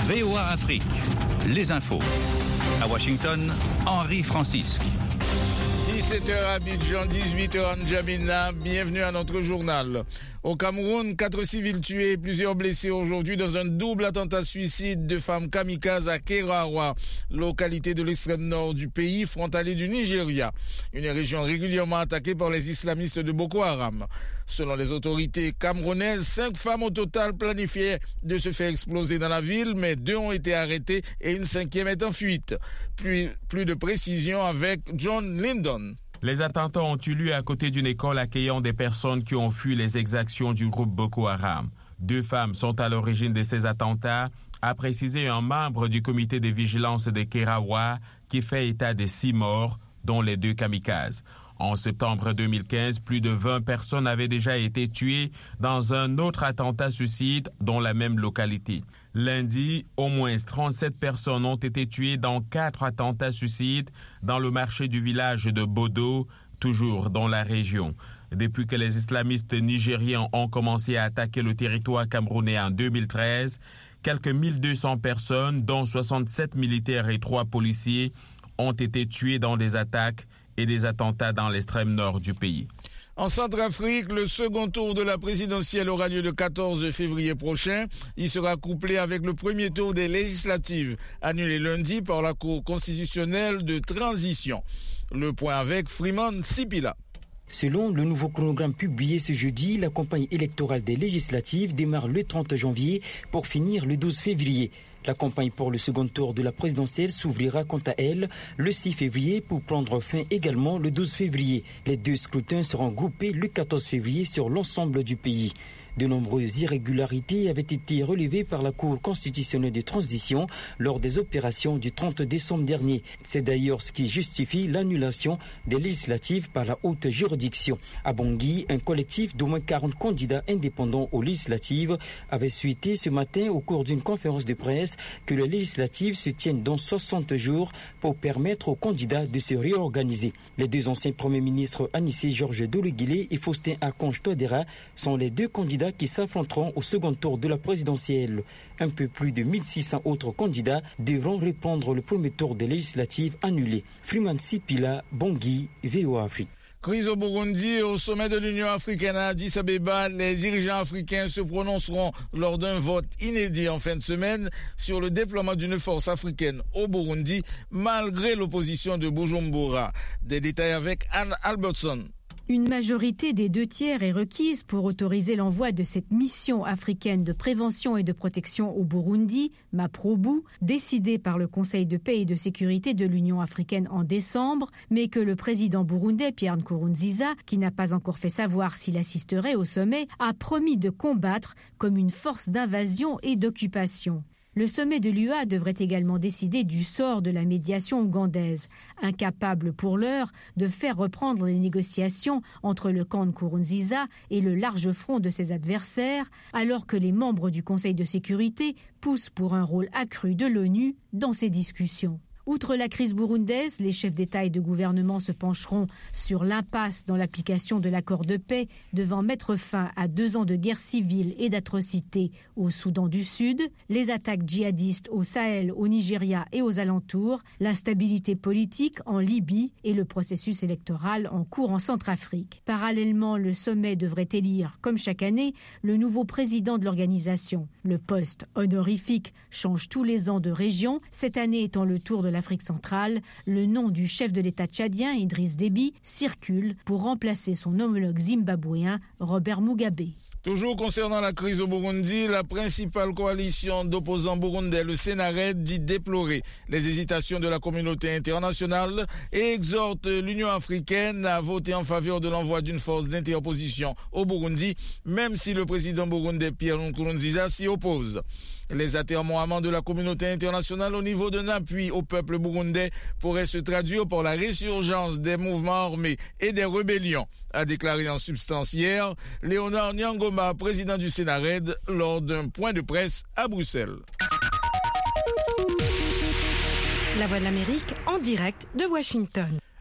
VOA Afrique, les infos. À Washington, Henri Francisque. 17h à Abidjan, 18h à N'Djamena, bienvenue à notre journal. Au Cameroun, 4 civils tués et plusieurs blessés aujourd'hui dans un double attentat suicide de femmes kamikazes à Kerawa, localité de l'extrême nord du pays, frontalier du Nigeria, une région régulièrement attaquée par les islamistes de Boko Haram. Selon les autorités camerounaises, 5 femmes au total planifiaient de se faire exploser dans la ville, mais 2 ont été arrêtées et une 5e est en fuite. Plus de précisions avec John Lyndon. Les attentats ont eu lieu à côté d'une école accueillant des personnes qui ont fui les exactions du groupe Boko Haram. 2 femmes sont à l'origine de ces attentats, a précisé un membre du comité de vigilance de Kerawa qui fait état de 6 morts, dont les 2 kamikazes. En septembre 2015, plus de 20 personnes avaient déjà été tuées dans un autre attentat suicide dans la même localité. Lundi, au moins 37 personnes ont été tuées dans 4 attentats suicides dans le marché du village de Bodo, toujours dans la région. Depuis que les islamistes nigériens ont commencé à attaquer le territoire camerounais en 2013, quelques 1200 personnes, dont 67 militaires et 3 policiers, ont été tués dans des attaques et des attentats dans l'extrême nord du pays. En Centrafrique, le second tour de la présidentielle aura lieu le 14 février prochain. Il sera couplé avec le premier tour des législatives, annulé lundi par la Cour constitutionnelle de transition. Le point avec Freeman Sipila. Selon le nouveau chronogramme publié ce jeudi, la campagne électorale des législatives démarre le 30 janvier pour finir le 12 février. La campagne pour le second tour de la présidentielle s'ouvrira quant à elle le 6 février pour prendre fin également le 12 février. Les 2 scrutins seront groupés le 14 février sur l'ensemble du pays. De nombreuses irrégularités avaient été relevées par la Cour constitutionnelle de transition lors des opérations du 30 décembre dernier. C'est d'ailleurs ce qui justifie l'annulation des législatives par la haute juridiction. À Bangui, un collectif d'au moins 40 candidats indépendants aux législatives avait souhaité ce matin au cours d'une conférence de presse que les législatives se tiennent dans 60 jours pour permettre aux candidats de se réorganiser. Les 2 anciens premiers ministres Anissé Georges Dologuilé et Faustin Archange Touadéra sont les 2 candidats qui s'affronteront au second tour de la présidentielle. Un peu plus de 1600 autres candidats devront répondre le premier tour des législatives annulées. Freeman Sipila, Bangui, VOA Afrique. Crise au Burundi, au sommet de l'Union africaine à Addis Abeba, les dirigeants africains se prononceront lors d'un vote inédit en fin de semaine sur le déploiement d'une force africaine au Burundi, malgré l'opposition de Bujumbura. Des détails avec Anne Albertson. Une majorité des 2/3 est requise pour autoriser l'envoi de cette mission africaine de prévention et de protection au Burundi, MAPROBU, décidée par le Conseil de paix et de sécurité de l'Union africaine en décembre, mais que le président burundais Pierre Nkurunziza, qui n'a pas encore fait savoir s'il assisterait au sommet, a promis de combattre comme une force d'invasion et d'occupation. Le sommet de l'UA devrait également décider du sort de la médiation ougandaise, incapable pour l'heure de faire reprendre les négociations entre le camp de Nkurunziza et le large front de ses adversaires, alors que les membres du Conseil de sécurité poussent pour un rôle accru de l'ONU dans ces discussions. Outre la crise burundaise, les chefs d'État et de gouvernement se pencheront sur l'impasse dans l'application de l'accord de paix devant mettre fin à 2 ans de guerre civile et d'atrocités au Soudan du Sud, les attaques djihadistes au Sahel, au Nigeria et aux alentours, l'instabilité politique en Libye et le processus électoral en cours en Centrafrique. Parallèlement, le sommet devrait élire, comme chaque année, le nouveau président de l'organisation. Le poste honorifique change tous les ans de région, cette année étant le tour de l'Afrique centrale. Le nom du chef de l'État tchadien, Idriss Déby, circule pour remplacer son homologue zimbabwéen, Robert Mugabe. Toujours concernant la crise au Burundi, la principale coalition d'opposants burundais, le Sénared, dit déplorer les hésitations de la communauté internationale et exhorte l'Union africaine à voter en faveur de l'envoi d'une force d'interposition au Burundi, même si le président burundais Pierre Nkurunziza s'y oppose. Les atermoiements de la communauté internationale au niveau d'un appui au peuple burundais pourraient se traduire par la résurgence des mouvements armés et des rébellions, a déclaré en substance hier Léonard Nyangoma, président du Sénared, lors d'un point de presse à Bruxelles. La Voix de l'Amérique en direct de Washington.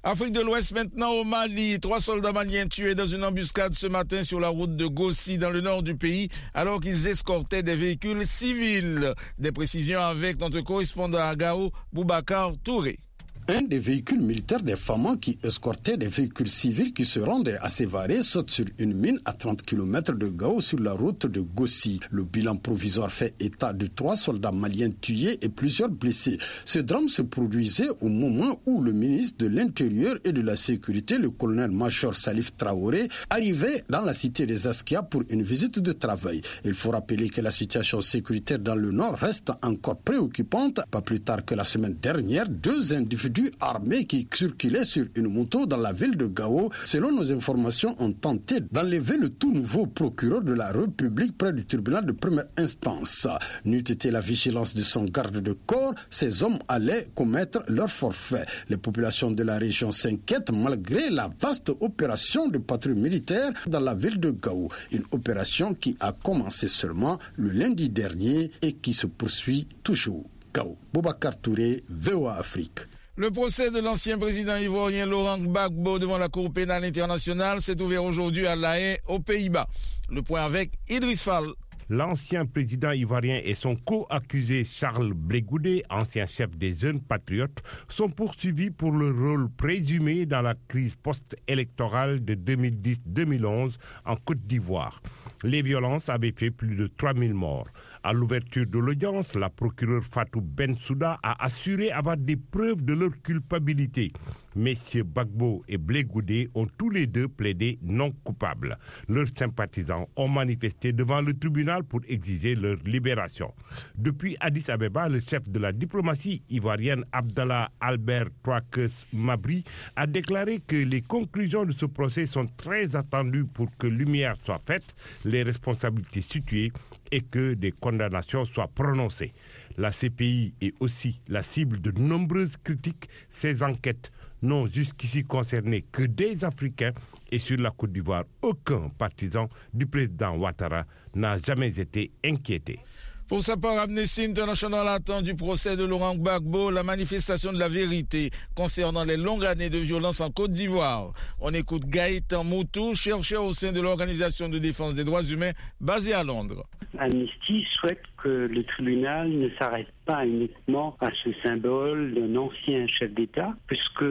Afrique de l'Ouest maintenant au Mali. 3 soldats maliens tués dans une embuscade ce matin sur la route de Gossi dans le nord du pays alors qu'ils escortaient des véhicules civils. Des précisions avec notre correspondant à Gao, Boubacar Touré. Un des véhicules militaires des FAMA qui escortaient des véhicules civils qui se rendaient à Sévaré saute sur une mine à 30 km de Gao sur la route de Gossi. Le bilan provisoire fait état de 3 soldats maliens tués et plusieurs blessés. Ce drame se produisait au moment où le ministre de l'Intérieur et de la Sécurité, le colonel-major Salif Traoré, arrivait dans la cité des Askia pour une visite de travail. Il faut rappeler que la situation sécuritaire dans le nord reste encore préoccupante. Pas plus tard que la semaine dernière, 2 individus armés qui circulaient sur une moto dans la ville de Gao, selon nos informations, ont tenté d'enlever le tout nouveau procureur de la République près du tribunal de première instance. N'eût été la vigilance de son garde de corps, ces hommes allaient commettre leur forfait. Les populations de la région s'inquiètent malgré la vaste opération de patrouille militaire dans la ville de Gao. Une opération qui a commencé seulement le lundi dernier et qui se poursuit toujours. Gao, Boubacar Touré, VOA Afrique. Le procès de l'ancien président ivoirien Laurent Gbagbo devant la Cour pénale internationale s'est ouvert aujourd'hui à La Haye, aux Pays-Bas. Le point avec Idriss Fall. L'ancien président ivoirien et son co-accusé Charles Blé Goudé, ancien chef des Jeunes Patriotes, sont poursuivis pour leur rôle présumé dans la crise post-électorale de 2010-2011 en Côte d'Ivoire. Les violences avaient fait plus de 3000 morts. À l'ouverture de l'audience, la procureure Fatou Bensouda a assuré avoir des preuves de leur culpabilité. Messieurs Gbagbo et Blé Goudé ont tous les deux plaidé non coupables. Leurs sympathisants ont manifesté devant le tribunal pour exiger leur libération. Depuis Addis Abeba, le chef de la diplomatie ivoirienne Abdallah Albert Troikes Mabry a déclaré que les conclusions de ce procès sont très attendues pour que lumière soit faite, les responsabilités situées et que des condamnations soient prononcées. La CPI est aussi la cible de nombreuses critiques. Ces enquêtes n'ont jusqu'ici concerné que des Africains et sur la Côte d'Ivoire, aucun partisan du président Ouattara n'a jamais été inquiété. Pour sa part, Amnesty International attend du procès de Laurent Gbagbo la manifestation de la vérité concernant les longues années de violence en Côte d'Ivoire. On écoute Gaëtan Moutou, chercheur au sein de l'Organisation de défense des droits humains basée à Londres. Amnesty souhaite que le tribunal ne s'arrête pas uniquement à ce symbole d'un ancien chef d'État, puisque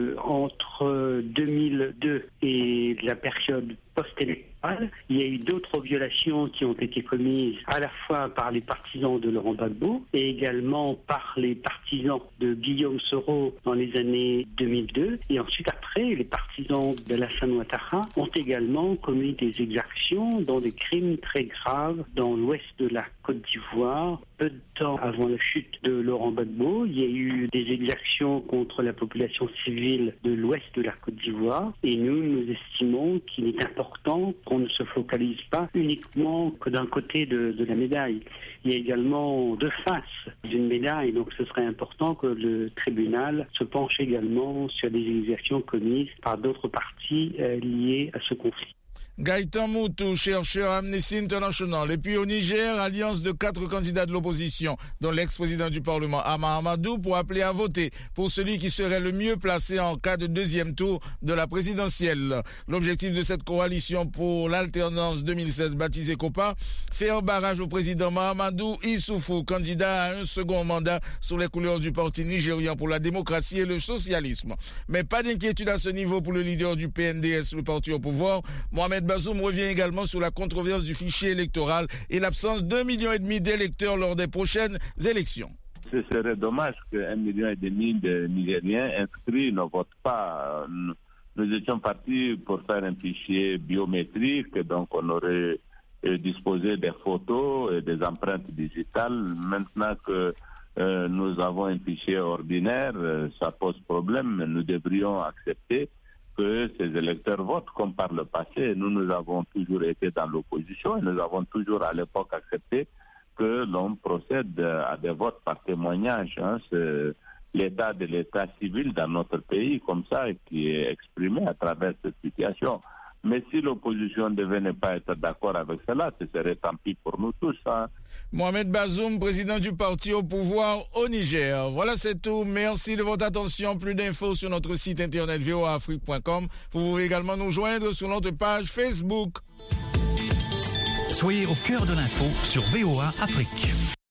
entre 2002 et la période post-électorale, il y a eu d'autres violations qui ont été commises à la fois par les partisans de Laurent Gbagbo et également par les partisans de Guillaume Soro dans les années 2002. Et ensuite, après, les partisans d'Alassane Ouattara ont également commis des exactions, dont des crimes très graves dans l'ouest de la Côte d'Ivoire. Peu de temps avant la chute de Laurent Gbagbo, il y a eu des exactions contre la population civile de l'ouest de la Côte d'Ivoire. Et nous estimons qu'il est important qu'on ne se focalise pas uniquement que d'un côté de la médaille. Il y a également 2 faces d'une médaille, donc ce serait important que le tribunal se penche également sur des exactions commises par d'autres parties liées à ce conflit. Gaëtan Moutou, chercheur Amnesty International. Et puis au Niger, alliance de 4 candidats de l'opposition, dont l'ex-président du Parlement Hama Amadou, pour appeler à voter pour celui qui serait le mieux placé en cas de deuxième tour de la présidentielle. L'objectif de cette coalition pour l'alternance 2016 baptisée COPA, faire barrage au président Mahamadou Issoufou, candidat à un second mandat sous les couleurs du parti nigérian pour la démocratie et le socialisme. Mais pas d'inquiétude à ce niveau pour le leader du PNDS, le parti au pouvoir, Mohamed Bazoum, revient également sur la controverse du fichier électoral et l'absence d'1,5 million d'électeurs lors des prochaines élections. Ce serait dommage qu'1,5 million de Nigériens inscrits ne votent pas. Nous étions partis pour faire un fichier biométrique, donc on aurait disposé des photos et des empreintes digitales. Maintenant que nous avons un fichier ordinaire, ça pose problème, mais nous devrions accepter que ces électeurs votent comme par le passé. Nous avons toujours été dans l'opposition et nous avons toujours à l'époque accepté que l'on procède à des votes par témoignage. C'est l'état de l'état civil dans notre pays comme ça qui est exprimé à travers cette situation. Mais si l'opposition devait ne pas être d'accord avec cela, ce serait tant pis pour nous tous. Hein. Mohamed Bazoum, président du parti au pouvoir au Niger. Voilà, c'est tout. Merci de votre attention. Plus d'infos sur notre site internet voaafrique.com. Vous pouvez également nous joindre sur notre page Facebook. Soyez au cœur de l'info sur VOA Afrique.